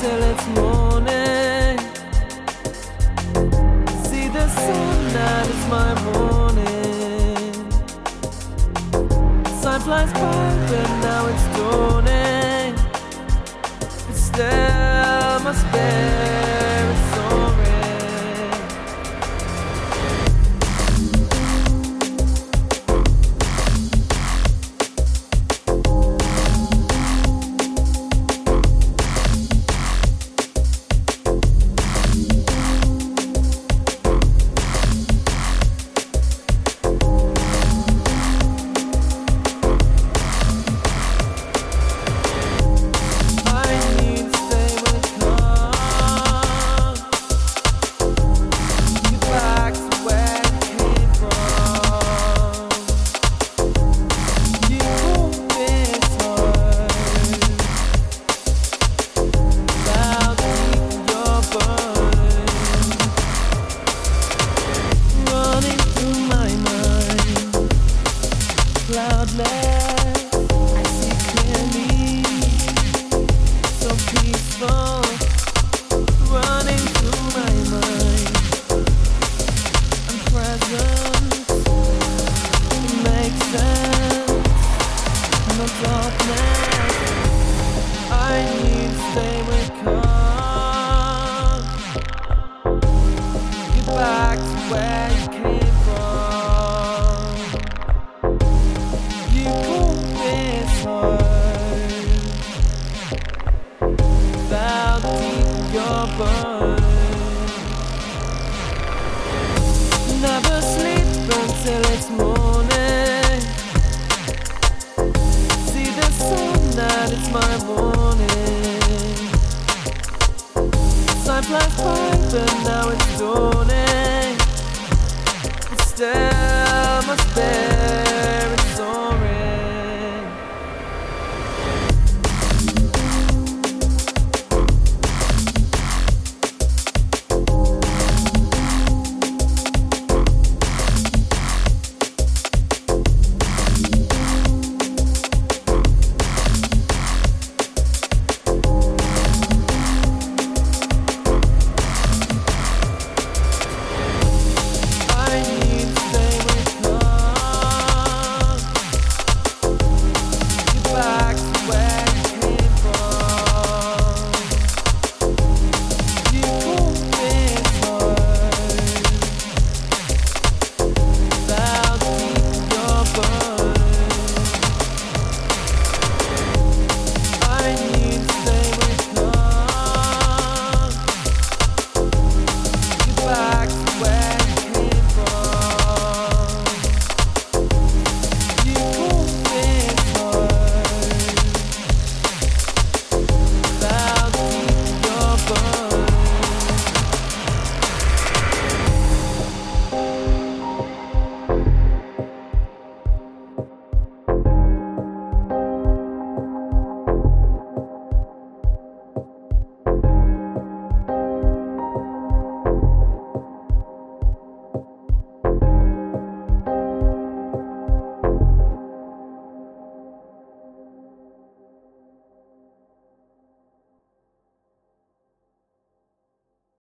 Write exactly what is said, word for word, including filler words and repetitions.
till it's morning. See the sun, that is my morning. Time flies by, but now it's dawning. But still my spirit's soaring. I see clearly, so peaceful, running through my mind. I'm present, it makes sense. No darkness, I need to stay with calm. Get back to where you came from. You pulled this heart down deep in your bones. Never sleep until it's morning. See the sun, that it's my morning. Time flies by, but now it's dawning. It's still